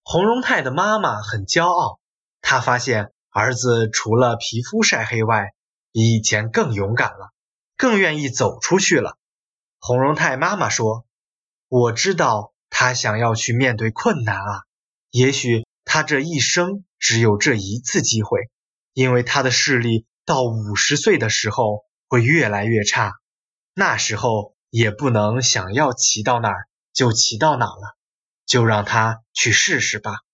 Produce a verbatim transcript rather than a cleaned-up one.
洪荣泰的妈妈很骄傲，她发现儿子除了皮肤晒黑外，比以前更勇敢了，更愿意走出去了。洪荣泰妈妈说，我知道他想要去面对困难啊，也许他这一生只有这一次机会，因为他的视力到五十岁的时候会越来越差，那时候也不能想要骑到哪儿就骑到哪了，就让他去试试吧。